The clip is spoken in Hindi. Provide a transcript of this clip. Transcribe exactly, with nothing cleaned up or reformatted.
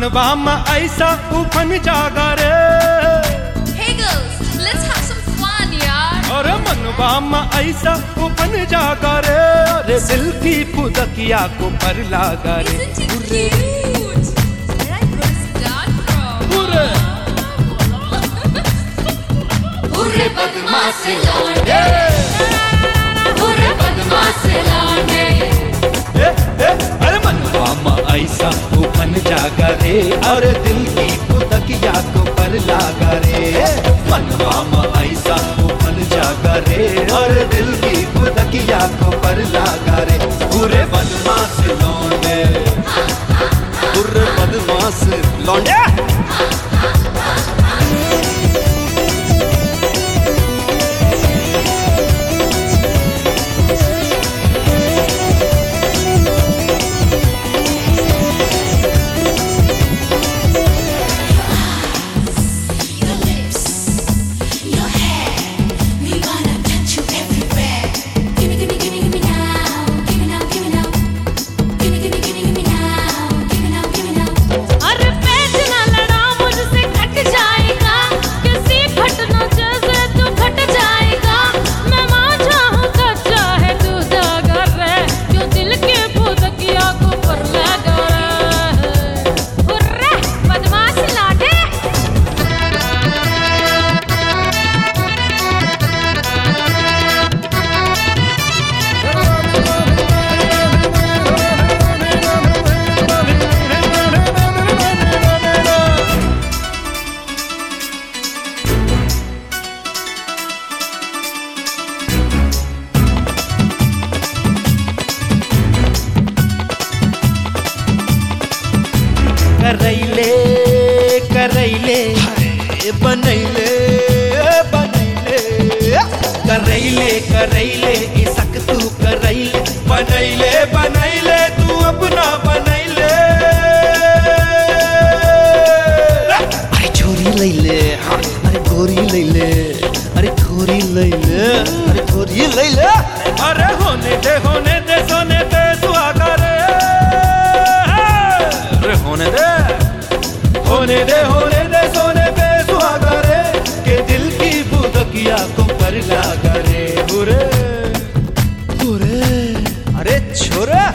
मनवा में ऐसा उफन जागा रे। Hey girls, let's have some fun, यार। अरे मनवा में ऐसा उफन जागा रे, अरे दिल की पुदकिया को पर लागा रे। Isn't he cute? Where I got his start from? पूरे पूरे बदमाश लौंडे, पूरे बदमाश लौंडे। ए, ए, अरे मनवा में ऐसा उफन जागा रे, अरे दिल की पुदकिया को पर लागा रे। मनवा में ऐसा उफन जागा रे, अरे दिल की पुदकिया को पर लागा रे। पूरे बदमाश लौंडे, पूरे बदमाश लौंडे। करैले करैले बनैले बनैले करैले करैले इसक तू करैले बनैले बनैले तू अपना बनैले। अरे छोरी लैले, अरे गोरी लैले, अरे थोरी लैले, अरे थोरी लैले। अरे होने दे होने दे सोने पे सुहागा रे, होने दे होने दे होने दे सोने पे सुहागा रे, के दिल की बुदकिया को पर लागा रे। बुरे बुरे अरे छोरा